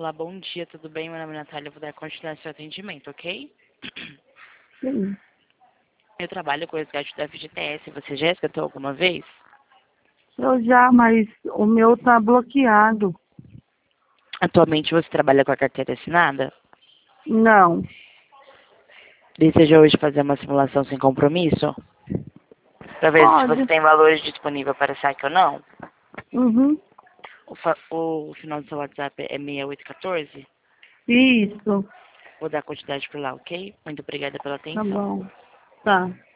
Olá, bom dia, tudo bem? Meu nome é Natália, eu vou dar continuidade ao seu atendimento, ok? Sim. Eu trabalho com o resgate da FGTS, você já escutou alguma vez? Eu já, mas o meu tá bloqueado. Atualmente você trabalha com a carteira assinada? Não. Deseja hoje fazer uma simulação sem compromisso? Para ver se você Pode. tem valores disponíveis para saque ou não? Uhum. O final do seu WhatsApp é 6814? Isso. Vou dar quantidade por lá, ok? Muito obrigada pela Tá atenção. bom. Tá.